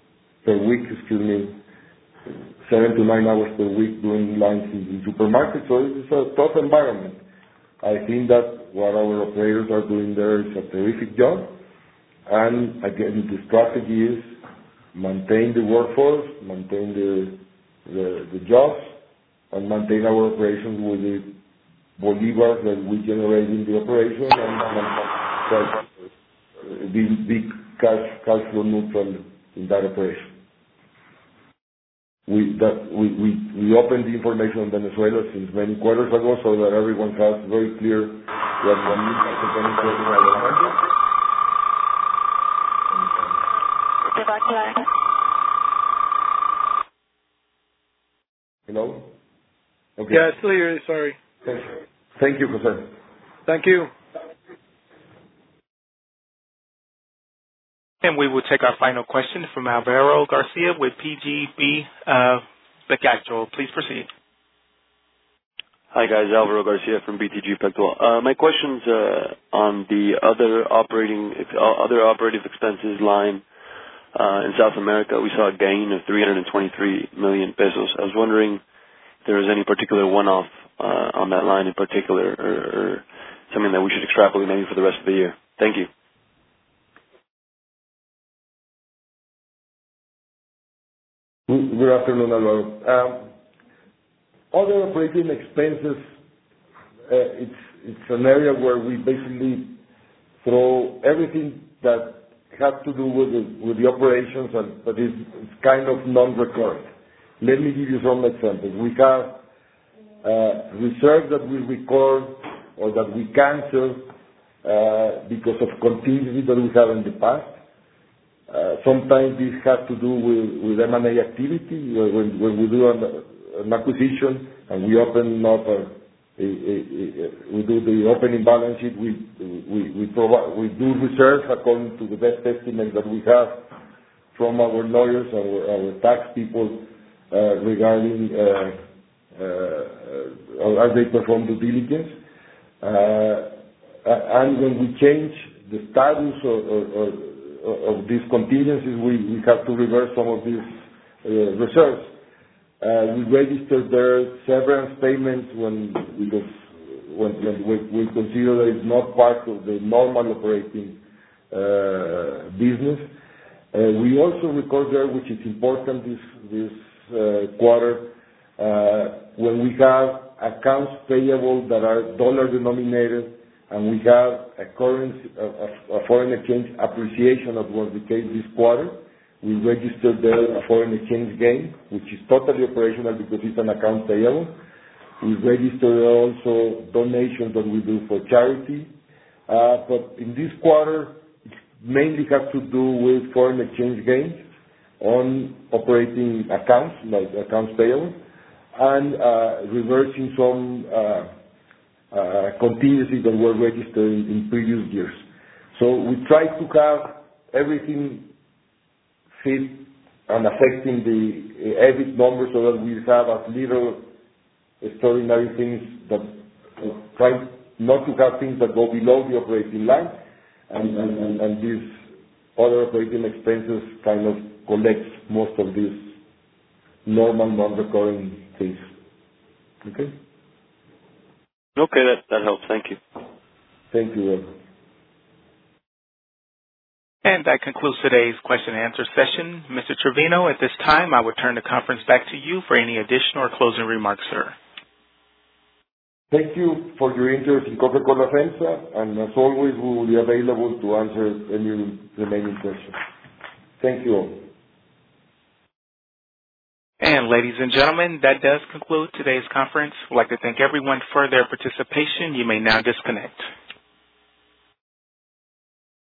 7 to 9 hours per week doing lines in supermarkets. So it's a tough environment. I think that what our operators are doing there is a terrific job. And again, the strategy is maintain the workforce, maintain the jobs, and maintain our operations with the bolivars that we generate in the operation, and be cash flow neutral in that operation. We opened the information on Venezuela since many quarters ago, so that everyone has very clear what the impact of Venezuela in our country. Hello? Okay. Yeah, still here. Sorry. Thank you, Jose. Thank you. And we will take our final question from Alvaro Garcia with PGB Pactual. Please proceed. Hi, guys. Alvaro Garcia from BTG Pactual. My question's on the other operative expenses line in South America. We saw a gain of 323 million pesos. I was wondering if there was any particular one-off on that line in particular, or something that we should extrapolate maybe for the rest of the year. Thank you. Good afternoon, Alvaro. Other operating expenses, it's an area where we basically throw everything that has to do with the operations, but it's kind of non-recurrent. Let me give you some examples. We have reserves that we record or that we cancel because of contingency that we have in the past. Sometimes this has to do with M&A activity. When we do an acquisition and we open up a we do the opening balance sheet. We do reserve according to the best estimate that we have from our lawyers, our tax people, regarding as they perform due diligence. And when we change the status of these contingencies, we have to reverse some of these reserves. We registered their severance payments because we consider that it's not part of the normal operating business. We also record there, which is important this quarter, when we have accounts payable that are dollar denominated, and we have a foreign exchange appreciation, that was the case this quarter. We registered there a foreign exchange gain, which is totally operational because it's an account payable. We registered also donations that we do for charity. But in this quarter, it mainly has to do with foreign exchange gains on operating accounts, like accounts payable, and reversing some contingencies that were registered in previous years. So we try to have everything fit and affecting the EBIT numbers so that we have as little extraordinary things, that try not to have things that go below the operating line, and these other operating expenses kind of collects most of these normal non-recurring things. Okay? Okay, that helps. Thank you. Thank you. And that concludes today's question and answer session. Mr. Trevino, at this time, I would turn the conference back to you for any additional or closing remarks, sir. Thank you for your interest in Coca-Cola FEMSA, and as always, we will be available to answer any remaining questions. Thank you all. And ladies and gentlemen, that does conclude today's conference. I'd like to thank everyone for their participation. You may now disconnect.